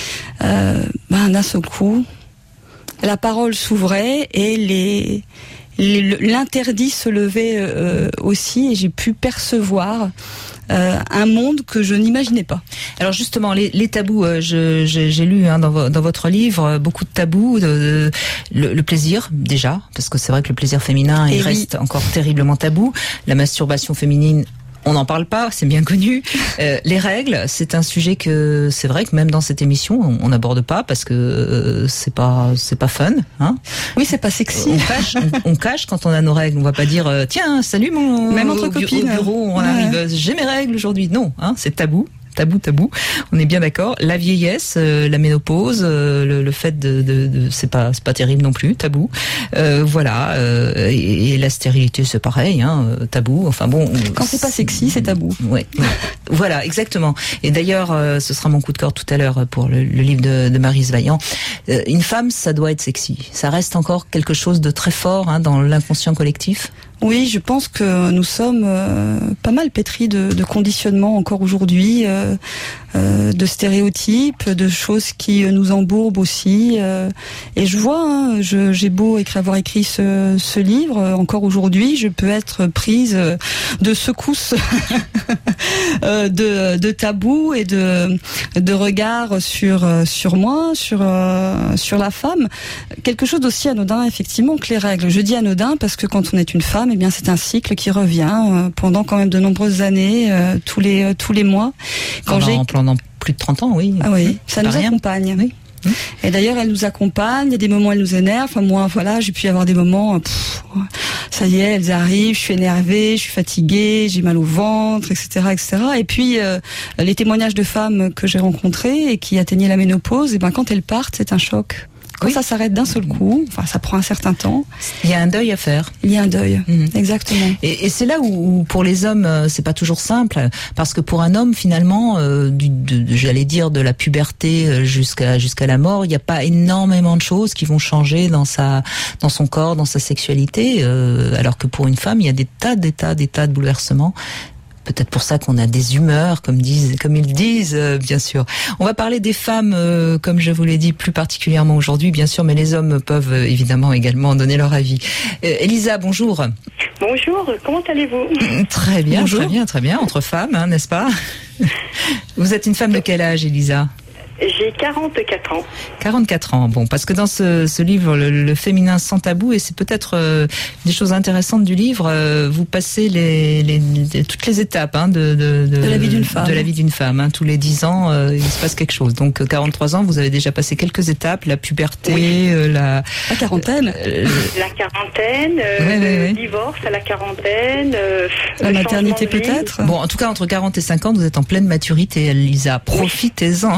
euh, ben, d'un seul coup, la parole s'ouvrait et les, les l'interdit se levait euh, aussi, et j'ai pu percevoir Euh, un monde que je n'imaginais pas. Alors justement, les, les tabous, euh, je, j'ai, j'ai lu hein, dans, vo- dans votre livre euh, beaucoup de tabous, de, de, le, le plaisir déjà, parce que c'est vrai que le plaisir féminin il Et reste oui. encore terriblement tabou. La masturbation féminine, on n'en parle pas, c'est bien connu. Euh, les règles, c'est un sujet que c'est vrai que même dans cette émission, on n'aborde pas parce que euh, c'est pas c'est pas fun, hein. Oui, c'est pas sexy. On cache, on, on cache quand on a nos règles. On va pas dire euh, tiens, salut mon Même entre au bu- copines. au bureau, on Ouais. arrive, j'ai mes règles aujourd'hui. Non, hein, c'est tabou. Tabou, tabou. On est bien d'accord. La vieillesse, euh, la ménopause, euh, le, le fait de, de, de c'est pas, c'est pas terrible non plus, tabou. Euh, voilà. Euh, et, et la stérilité, c'est pareil, hein, tabou. Enfin bon. on- Quand c'est pas sexy, c'est tabou. Ouais. Voilà, exactement. Et d'ailleurs, euh, ce sera mon coup de cœur tout à l'heure pour le, le livre de, de Maryse Vaillant. Euh, une femme, ça doit être sexy. Ça reste encore quelque chose de très fort hein, dans l'inconscient collectif. Oui, je pense que nous sommes euh, pas mal pétris de, de conditionnements encore aujourd'hui, euh, euh, de stéréotypes, de choses qui nous embourbent aussi. Euh, et je vois, hein, je, j'ai beau écrire, avoir écrit ce, ce livre, euh, encore aujourd'hui, je peux être prise de secousses euh, de, de tabous et de, de regards sur, sur moi, sur, euh, sur la femme. Quelque chose d'aussi anodin, effectivement, que les règles. Je dis anodin parce que quand on est une femme, eh bien c'est un cycle qui revient euh, pendant quand même de nombreuses années, euh, tous les euh, tous les mois. Quand Pendant, j'ai pendant plus de trente ans, oui. ah oui, Mmh, ça pas nous rien. accompagne. Oui. Mmh. Et d'ailleurs, elle nous accompagne. Il y a des moments où elle nous énerve. Enfin moi, voilà, j'ai pu y avoir des moments. Pff, ça y est, elles arrivent. Je suis énervée, je suis fatiguée, j'ai mal au ventre, et cetera, et cetera. Et puis euh, les témoignages de femmes que j'ai rencontrées et qui atteignaient la ménopause, et ben quand elles partent, c'est un choc. Quand Oui. ça s'arrête d'un seul coup, enfin ça prend un certain temps, Il y a un deuil à faire. il y a un deuil. Mmh. Exactement. Et, et c'est là où, où pour les hommes euh, c'est pas toujours simple, parce que pour un homme finalement, euh, du, de, de- j'allais dire de la puberté euh, jusqu'à jusqu'à la mort, il n'y a pas énormément de choses qui vont changer dans sa dans son corps, dans sa sexualité, euh, alors que pour une femme il y a des tas, des tas, des tas de bouleversements. Peut-être pour ça qu'on a des humeurs, comme disent, comme ils disent, euh, bien sûr. On va parler des femmes, euh, comme je vous l'ai dit, plus particulièrement aujourd'hui, bien sûr, mais les hommes peuvent euh, évidemment également donner leur avis. Euh, Elisa, bonjour. Bonjour, comment allez-vous? Très bien, Bonjour. très bien, très bien, entre femmes, hein, n'est-ce pas? Vous êtes une femme de quel âge, Elisa? J'ai quarante-quatre ans. quarante-quatre ans. Bon, parce que dans ce, ce livre, le, le féminin sans tabou, et c'est peut-être euh, des choses intéressantes du livre, euh, vous passez les, les, les- toutes les étapes hein, de, de, De la vie d'une femme. De la vie d'une femme. Hein. Tous les dix ans, euh, il se passe quelque chose. Donc, euh, quarante-trois ans, vous avez déjà passé quelques étapes, la puberté, Oui. euh, la... La quarantaine. euh, La quarantaine, euh, Ouais, ouais, ouais. le divorce à la quarantaine, euh, La le maternité changement de vie. peut-être. Bon, en tout cas, entre quarante et cinquante, vous êtes en pleine maturité, Elisa. Profitez-en.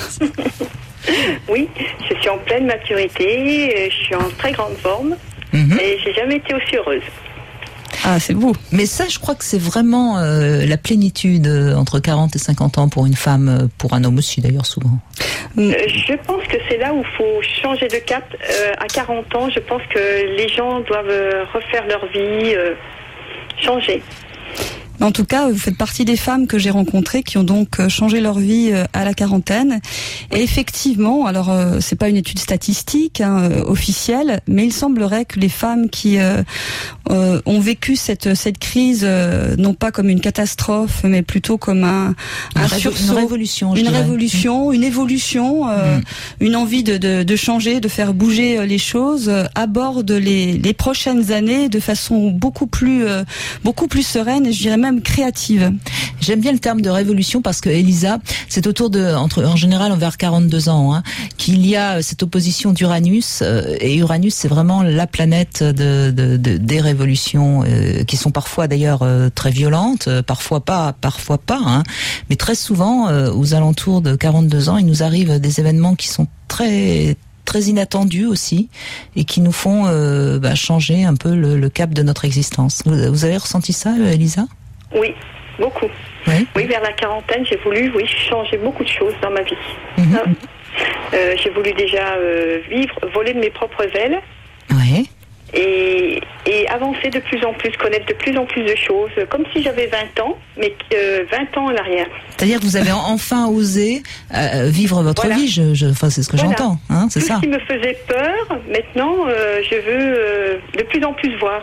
Oui, je suis en pleine maturité, euh, je suis en très grande forme Mhm. et j'ai jamais été aussi heureuse. Ah, c'est beau. Mais ça, je crois que c'est vraiment euh, la plénitude euh, entre quarante et cinquante ans pour une femme, euh, pour un homme aussi d'ailleurs souvent. Euh, je pense que c'est là où il faut changer de cap. Euh, à quarante ans, je pense que les gens doivent euh, refaire leur vie, euh, changer. En tout cas, vous faites partie des femmes que j'ai rencontrées qui ont donc changé leur vie à la quarantaine. Et effectivement, alors euh, c'est pas une étude statistique hein, officielle, mais il semblerait que les femmes qui euh, euh, ont vécu cette cette crise euh, non pas comme une catastrophe, mais plutôt comme un, un une, sursaut, une révolution, je une dirais. révolution, une évolution, euh, mmh. une envie de, de de changer, de faire bouger les choses, euh, abordent les les prochaines années de façon beaucoup plus euh, beaucoup plus sereine et je dirais même créative. J'aime bien le terme de révolution parce que Elisa, c'est autour de, entre, en général, vers quarante-deux ans, hein, qu'il y a cette opposition d'Uranus, euh, et Uranus, c'est vraiment la planète de, de, de des révolutions, euh, qui sont parfois d'ailleurs euh, très violentes, euh, parfois pas, parfois pas, hein, mais très souvent, euh, aux alentours de quarante-deux ans, il nous arrive des événements qui sont très très inattendus aussi et qui nous font euh, bah, changer un peu le, le cap de notre existence. Vous, vous avez ressenti ça, Elisa ? Oui, beaucoup. Oui. Oui, vers la quarantaine, j'ai voulu, oui, changer beaucoup de choses dans ma vie. Mmh. Euh, j'ai voulu déjà euh, vivre, voler de mes propres ailes. Oui. Et, et avancer de plus en plus, connaître de plus en plus de choses, comme si j'avais vingt ans, mais euh, vingt ans en arrière. C'est-à-dire que vous avez enfin osé euh, vivre votre voilà. vie, je, je, enfin, c'est ce que voilà. j'entends, hein, c'est tout ça. Ce qui me faisait peur, maintenant, euh, je veux euh, de plus en plus voir.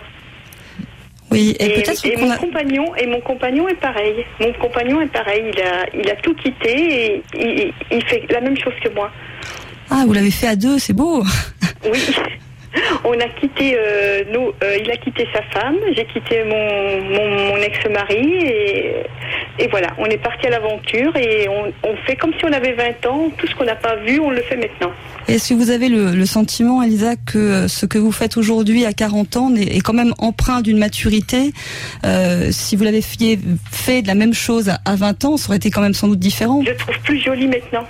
Oui, et, et, peut-être et qu'on mon a... compagnon et mon compagnon est pareil. Mon compagnon est pareil. Il a il a tout quitté et il, il fait la même chose que moi. Ah, vous l'avez fait à deux, c'est beau. Oui. On a quitté euh, nous. Euh, il a quitté sa femme. J'ai quitté mon mon, mon ex-mari et et voilà. On est parti à l'aventure et on on fait comme si on avait vingt ans. Tout ce qu'on n'a pas vu, on le fait maintenant. Est-ce que vous avez le, le sentiment, Elisa, que ce que vous faites aujourd'hui à quarante ans est, est quand même empreint d'une maturité euh, si vous l'avez fait, fait de la même chose à, à vingt ans, ça aurait été quand même sans doute différent. Je trouve plus jolie maintenant.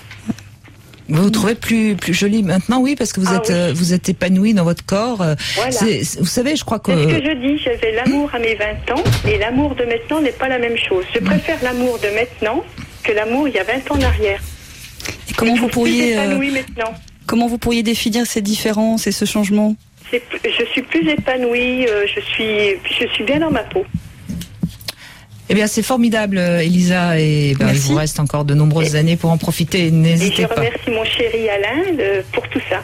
Vous vous trouvez plus plus jolie maintenant, oui, parce que vous ah, êtes oui. euh, vous êtes épanouie dans votre corps. Voilà. C'est, c'est, vous savez, je crois que. C'est ce que je dis. J'avais l'amour à mes vingt ans et l'amour de maintenant n'est pas la même chose. Je préfère l'amour de maintenant que l'amour il y a vingt ans en arrière. Et comment je vous pourriez plus épanouie euh, maintenant. Comment vous pourriez définir ces différences et ce changement? C'est, je suis plus épanouie. Euh, je suis je suis bien dans ma peau. Eh bien, c'est formidable, Elisa, et ben, il vous reste encore de nombreuses et, années pour en profiter. N'hésitez pas. Et je remercie pas. mon chéri Alain de, pour tout ça.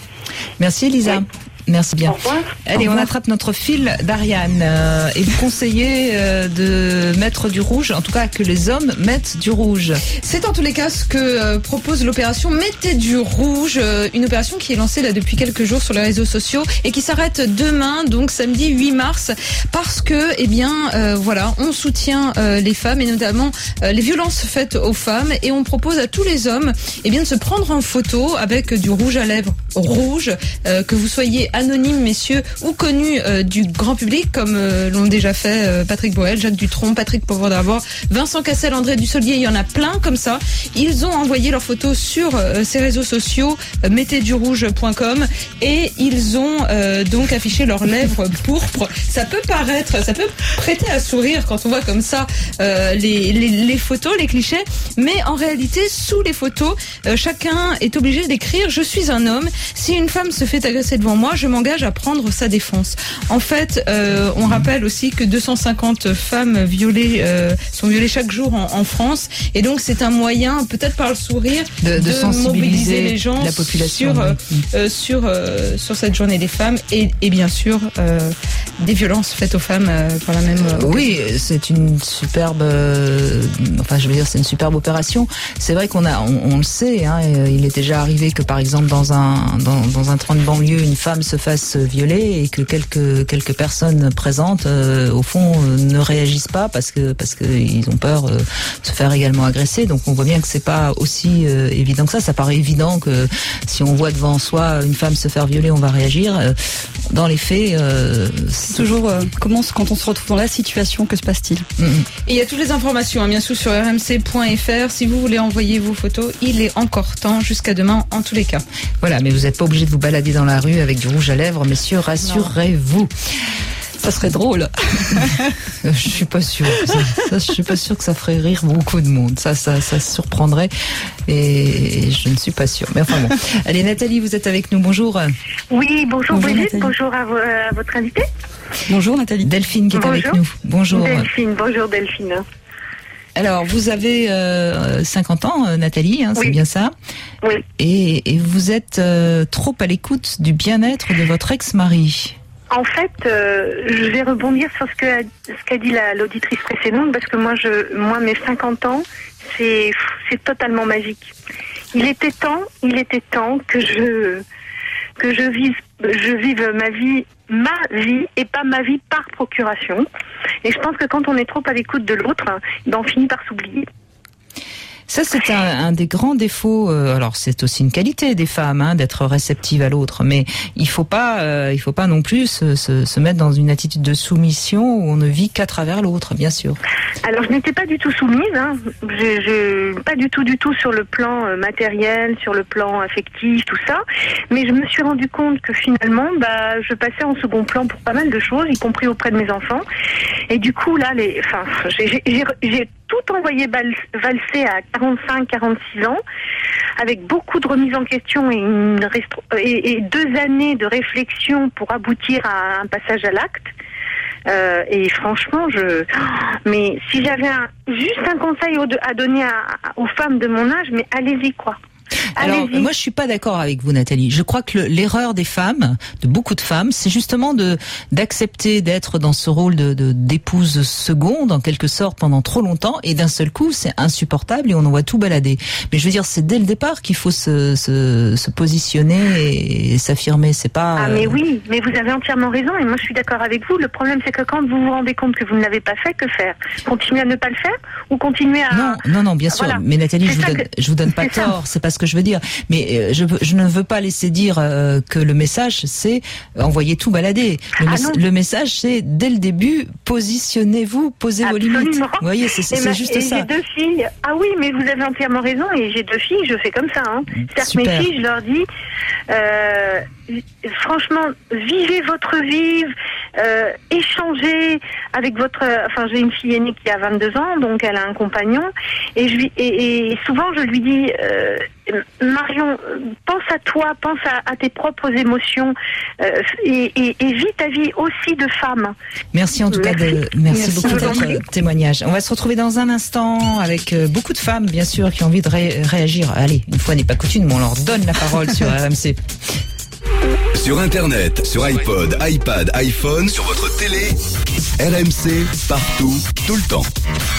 Merci, Elisa. Oui. Merci bien. Au revoir. Allez, Au revoir. on attrape notre fil d'Ariane euh, et vous conseillez euh, de mettre du rouge, en tout cas que les hommes mettent du rouge. C'est en tous les cas ce que euh, propose l'opération Mettez du rouge, euh, une opération qui est lancée là depuis quelques jours sur les réseaux sociaux et qui s'arrête demain, donc samedi huit mars, parce que eh bien euh, voilà, on soutient euh, les femmes et notamment euh, les violences faites aux femmes et on propose à tous les hommes eh bien de se prendre en photo avec du rouge à lèvres rouge, euh, que vous soyez anonyme, messieurs, ou connus euh, du grand public, comme euh, l'ont déjà fait euh, Patrick Boel, Jacques Dutronc, Patrick Poivre-d'Arvor, Vincent Cassel, André Dussolier, il y en a plein comme ça. Ils ont envoyé leurs photos sur euh, ces réseaux sociaux, euh, mettez du rouge point com, et ils ont euh, donc affiché leurs lèvres pourpres. Ça peut paraître, ça peut prêter à sourire quand on voit comme ça euh, les, les, les photos, les clichés, mais en réalité, sous les photos, euh, chacun est obligé d'écrire « Je suis un homme. Si une femme se fait agresser devant moi, je m'engage à prendre sa défense. » En fait, euh, on rappelle aussi que deux cent cinquante femmes violées euh, sont violées chaque jour en, en France, et donc c'est un moyen, peut-être par le sourire, de, de, de sensibiliser mobiliser les gens la population sur, oui. euh, sur, euh, sur cette journée des femmes et, et bien sûr euh, des violences faites aux femmes euh, par la même occasion. Oui, c'est une superbe, euh, enfin je veux dire c'est une superbe opération. C'est vrai qu'on a, on, on le sait, hein, il est déjà arrivé que par exemple dans un dans, dans un train de banlieue une femme se fasse violer et que quelques quelques personnes présentes euh, au fond euh, ne réagissent pas parce que parce que ils ont peur euh, de se faire également agresser. Donc on voit bien que c'est pas aussi euh, évident que ça. Ça paraît évident que si on voit devant soi une femme se faire violer, on va réagir. Euh, dans les faits, euh, c'est toujours euh, comment quand on se retrouve dans la situation, que se passe-t-il? Mm-hmm. Et il y a toutes les informations hein, bien sûr sur r m c point f r. Si vous voulez envoyer vos photos, il est encore temps jusqu'à demain en tous les cas. Voilà, mais vous n'êtes pas obligé de vous balader dans la rue avec du rouge à lèvres, messieurs, rassurez-vous. Ça serait drôle. Je suis pas sûre. Ça, ça, je suis pas sûre que ça ferait rire beaucoup de monde. Ça, ça, ça surprendrait. Et je ne suis pas sûre. Mais enfin bon. Allez, Nathalie, vous êtes avec nous. Bonjour. Oui, bonjour, bonjour Brigitte. Nathalie. Bonjour à, vo- à votre invité. Bonjour Nathalie. Delphine qui est Bonjour. avec nous. Bonjour. Delphine, bonjour Delphine. Alors, vous avez euh, cinquante ans, euh, Nathalie, hein, c'est Oui. bien ça? Oui. Et, et vous êtes euh, trop à l'écoute du bien-être de votre ex-mari. En fait, euh, je vais rebondir sur ce que ce qu'a dit la, l'auditrice précédente, parce que moi, je, moi, mes cinquante ans, c'est c'est totalement magique. Il était temps, il était temps que je que je vive je vive ma vie, ma vie et pas ma vie par procuration. Et je pense que quand on est trop à l'écoute de l'autre, ben on finit par s'oublier. Ça, c'est un, un des grands défauts. Euh, alors, c'est aussi une qualité des femmes, hein, d'être réceptive à l'autre. Mais il faut pas, euh, il faut pas non plus se, se, se mettre dans une attitude de soumission où on ne vit qu'à travers l'autre, bien sûr. Alors, je n'étais pas du tout soumise, hein. je, je, pas du tout, du tout sur le plan euh, matériel, sur le plan affectif, tout ça. Mais je me suis rendu compte que finalement, bah, je passais en second plan pour pas mal de choses, y compris auprès de mes enfants. Et du coup, là, les, enfin, j'ai, j'ai, j'ai tout envoyé valser à quarante-cinq, quarante-six ans, avec beaucoup de remises en question et, une restro- et, et deux années de réflexion pour aboutir à un passage à l'acte. Euh, et franchement, je. Mais si j'avais un, juste un conseil au, à donner à, aux femmes de mon âge, mais allez-y, quoi. Alors, Allez-y. moi, je suis pas d'accord avec vous, Nathalie. Je crois que le, l'erreur des femmes, de beaucoup de femmes, c'est justement de d'accepter d'être dans ce rôle de, de d'épouse seconde, en quelque sorte, pendant trop longtemps, et d'un seul coup, c'est insupportable et on en voit tout balader. Mais je veux dire, c'est dès le départ qu'il faut se, se, se positionner et, et s'affirmer. C'est pas. Ah, mais oui, mais vous avez entièrement raison, et moi je suis d'accord avec vous. Le problème, c'est que quand vous vous rendez compte que vous ne l'avez pas fait, que faire? Continuer à ne pas le faire ou continuer à. Non, non, non, bien sûr. Voilà. Mais Nathalie, C'est je vous, ça donne, que- je vous donne pas c'est ça. tort. C'est pas ce que je veux dire. Mais euh, je, je ne veux pas laisser dire euh, que le message, c'est envoyer tout balader. Le, Ah mes- non. le message, c'est dès le début, positionnez-vous, posez vos Absolument. limites. Vous voyez, c'est, c'est, Et c'est ma- juste et ça. J'ai deux filles. Ah oui, mais vous avez entièrement raison. Et j'ai deux filles, je fais comme ça. Hein. C'est-à-dire que Super. mes filles, je leur dis, euh, franchement, vivez votre vie, euh, échangez avec votre. Enfin, j'ai une fille aînée qui a vingt-deux ans, donc elle a un compagnon. Et, je lui, et, et souvent, je lui dis, euh, Marion, pense à toi, pense à, à tes propres émotions euh, et, et, et vis ta vie aussi de femme. Merci en tout cas Merci. de, merci, Merci. beaucoup de Je vous en votre prie. témoignage. On va se retrouver dans un instant avec euh, beaucoup de femmes, bien sûr, qui ont envie de ré- réagir. Allez, une fois n'est pas coutume, on leur donne la parole sur R M C. Sur Internet, sur iPod, iPad, iPhone, sur votre télé, R M C, partout, tout le temps.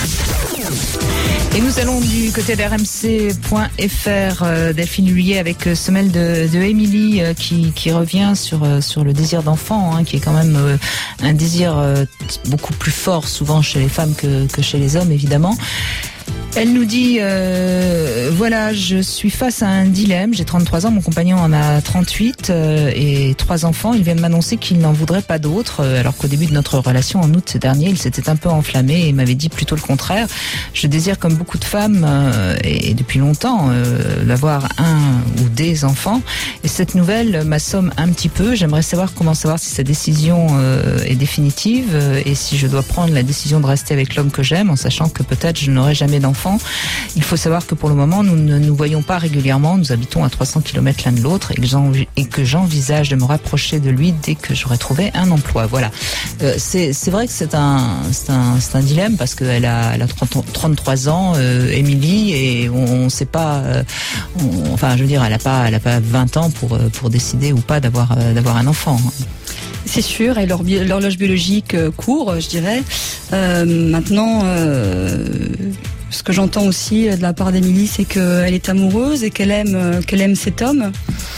Et nous allons du côté de R M C point F R, euh, Delphine Lhuillier, avec euh, ce mail de, de Émilie euh, qui, qui revient sur, euh, sur le désir d'enfant, hein, qui est quand même euh, un désir euh, beaucoup plus fort souvent chez les femmes que, que chez les hommes, évidemment. Elle nous dit, euh, voilà, je suis face à un dilemme, j'ai trente-trois ans, mon compagnon en a trente-huit euh, et trois enfants. Il vient de m'annoncer qu'il n'en voudrait pas d'autres, euh, alors qu'au début de notre relation, en août dernier, il s'était un peu enflammé et m'avait dit plutôt le contraire. Je désire, comme beaucoup de femmes, euh, et depuis longtemps, euh, d'avoir un ou des enfants. Et cette nouvelle m'assomme un petit peu. J'aimerais savoir comment savoir si sa décision euh, est définitive euh, et si je dois prendre la décision de rester avec l'homme que j'aime, en sachant que peut-être je n'aurai jamais d'enfant. Il faut savoir que pour le moment, nous ne nous voyons pas régulièrement. Nous habitons à trois cents kilomètres l'un de l'autre et que, j'envi- et que j'envisage de me rapprocher de lui dès que j'aurai trouvé un emploi. Voilà. Euh, c'est, c'est vrai que c'est un, c'est un, c'est un dilemme parce qu'elle a, elle a trente, trente-trois ans, euh, Émilie, et on ne sait pas. Euh, on- enfin, je veux dire, elle n'a pas, elle a pas vingt ans pour euh, pour décider ou pas d'avoir euh, d'avoir un enfant. C'est sûr, et leur bi- l'horloge biologique euh, court, je dirais. Euh, maintenant, euh, ce que j'entends aussi de la part d'Émilie, c'est qu'elle est amoureuse et qu'elle aime, euh, qu'elle aime cet homme.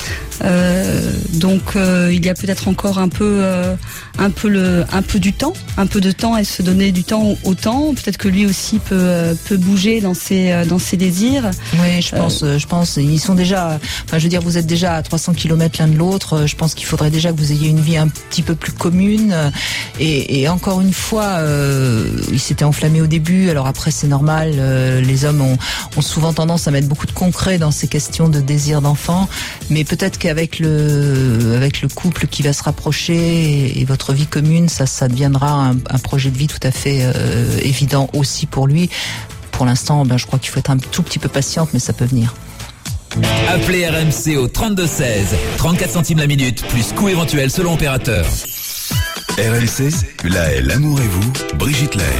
Euh, donc, euh, il y a peut-être encore un peu, euh, un peu le, un peu du temps, un peu de temps et se donner du temps au, au temps. Peut-être que lui aussi peut, euh, peut bouger dans ses, euh, dans ses désirs. Oui, je pense, euh, je pense, ils sont déjà, enfin, je veux dire, vous êtes déjà à trois cents kilomètres l'un de l'autre. Je pense qu'il faudrait déjà que vous ayez une vie un petit peu plus commune. Et, et encore une fois, euh, il s'était enflammé au début. Alors après, c'est normal. Euh, les hommes ont, ont souvent tendance à mettre beaucoup de concret dans ces questions de désir d'enfant. Mais peut-être qu'avec le, avec le couple qui va se rapprocher et, et votre vie commune, ça, ça deviendra un, un projet de vie tout à fait euh, évident aussi pour lui. Pour l'instant, ben, je crois qu'il faut être un tout petit peu patiente, mais ça peut venir. Appelez R M C au trente-deux seize, trente-quatre centimes la minute, plus coût éventuel selon opérateur. R M C, là est l'amour et vous, Brigitte Lahaye.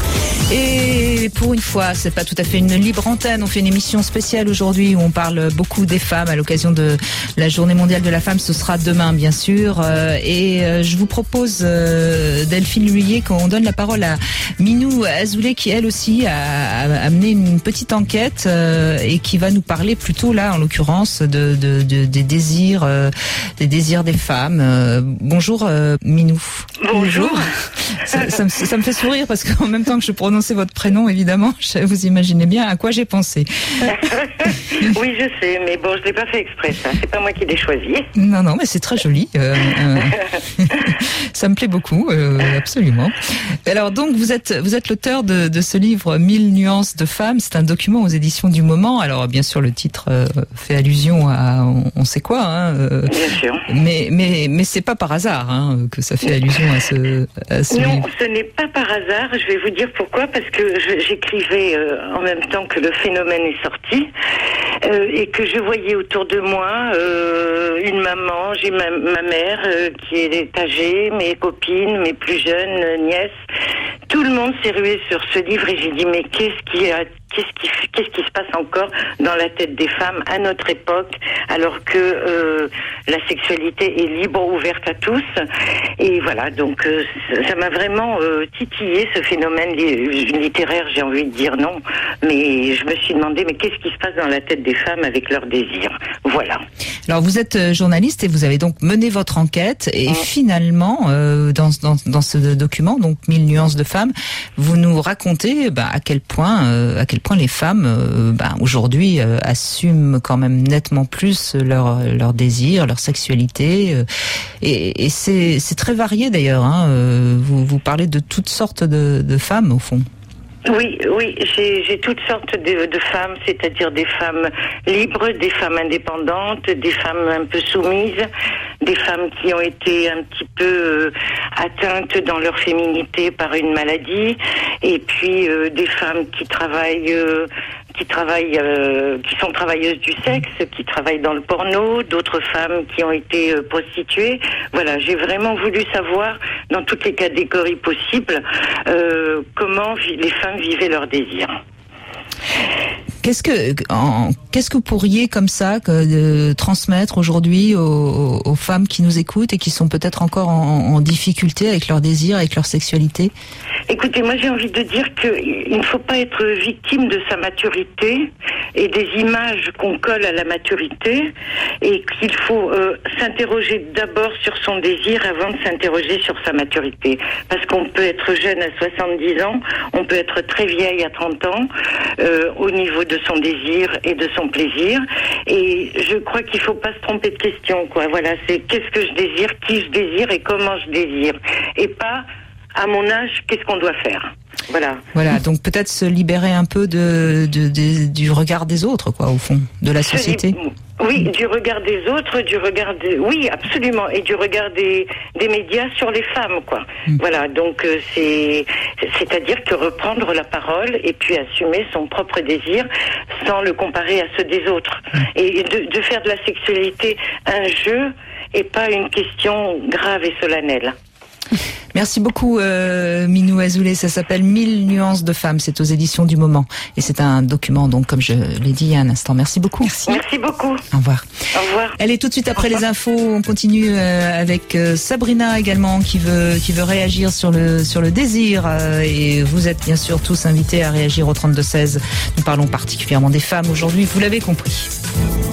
Et pour une fois, c'est pas tout à fait une libre antenne. On fait une émission spéciale aujourd'hui où on parle beaucoup des femmes à l'occasion de la Journée mondiale de la femme. Ce sera demain, bien sûr. Et je vous propose, Delphine Lhuillier, qu'on donne la parole à Minou Azoulay, qui elle aussi a amené une petite enquête et qui va nous parler plutôt là, en l'occurrence, de, de, de des désirs, des désirs des femmes. Bonjour, Minou. Bonjour. Ça, ça, me, ça me fait sourire parce qu'en même temps que je prononce votre prénom, évidemment, vous imaginez bien à quoi j'ai pensé. Oui, je sais, mais bon, je l'ai pas fait exprès, ça. C'est pas moi qui l'ai choisi. Non, non, mais c'est très joli. Euh, euh, ça me plaît beaucoup, euh, absolument. Alors donc, vous êtes vous êtes l'auteur de, de ce livre mille nuances de femmes. C'est un document aux éditions du Moment. Alors, bien sûr, le titre euh, fait allusion à on, on sait quoi. Hein, euh, bien sûr. Mais mais mais c'est pas par hasard hein, que ça fait allusion à ce, à ce non, livre. Ce n'est pas par hasard. Je vais vous dire pourquoi. Parce que je, j'écrivais euh, en même temps que le phénomène est sorti euh, et que je voyais autour de moi euh, une maman, j'ai ma, ma mère euh, qui est âgée, mes copines, mes plus jeunes euh, nièces. Tout le monde s'est rué sur ce livre et j'ai dit mais qu'est-ce qui a Qu'est-ce qui, qu'est-ce qui se passe encore dans la tête des femmes à notre époque, alors que euh, la sexualité est libre, ouverte à tous. Et voilà, donc euh, ça m'a vraiment euh, titillé ce phénomène littéraire, j'ai envie de dire non. Mais je me suis demandé, mais qu'est-ce qui se passe dans la tête des femmes avec leurs désirs? Voilà. Alors vous êtes journaliste et vous avez donc mené votre enquête et mmh. finalement, euh, dans, dans, dans ce document, donc mille nuances de femmes, vous nous racontez bah, à quel point, euh, à quel point les femmes euh, bah, aujourd'hui euh, assument quand même nettement plus leur leur désir, leur sexualité euh, et, et c'est c'est très varié d'ailleurs. Hein, euh, vous vous parlez de toutes sortes de, de femmes au fond. Oui, oui, j'ai, j'ai toutes sortes de, de femmes, c'est-à-dire des femmes libres, des femmes indépendantes, des femmes un peu soumises, des femmes qui ont été un petit peu euh, atteintes dans leur féminité par une maladie, et puis euh, des femmes qui travaillent, euh, qui travaillent, euh, qui sont travailleuses du sexe, qui travaillent dans le porno, d'autres femmes qui ont été euh, prostituées. Voilà, j'ai vraiment voulu savoir dans toutes les catégories possibles euh, comment vi- les femmes vivaient leurs désirs. Qu'est-ce que, en, qu'est-ce que vous pourriez comme ça que, de transmettre aujourd'hui aux, aux femmes qui nous écoutent et qui sont peut-être encore en, en difficulté avec leurs désirs, avec leur sexualité? Écoutez, moi j'ai envie de dire qu'il ne faut pas être victime de sa maturité et des images qu'on colle à la maturité et qu'il faut euh, s'interroger d'abord sur son désir avant de s'interroger sur sa maturité. Parce qu'on peut être jeune à soixante-dix ans, on peut être très vieille à trente ans euh, au niveau de son désir et de son plaisir. Et je crois qu'il ne faut pas se tromper de question, quoi. Voilà, c'est qu'est-ce que je désire, qui je désire et comment je désire. Et pas à mon âge, qu'est-ce qu'on doit faire? Voilà. Voilà, donc peut-être se libérer un peu de, de, de du regard des autres, quoi, au fond, de la société. Oui, du regard des autres, du regard des... Oui, absolument, et du regard des, des médias sur les femmes, quoi. Mmh. Voilà, donc euh, c'est... C'est-à-dire que reprendre la parole et puis assumer son propre désir sans le comparer à ceux des autres. Mmh. Et de, de faire de la sexualité un jeu et pas une question grave et solennelle. Merci beaucoup euh, Minou Azoulay, ça s'appelle mille nuances de femmes, c'est aux éditions du Moment et c'est un document donc comme je l'ai dit il y a un instant. Merci beaucoup. Merci, Merci beaucoup. Au revoir. Au revoir. Elle est tout de suite après les infos, on continue euh, avec euh, Sabrina également qui veut qui veut réagir sur le sur le désir euh, et vous êtes bien sûr tous invités à réagir au trente-deux seize. Nous parlons particulièrement des femmes aujourd'hui, vous l'avez compris.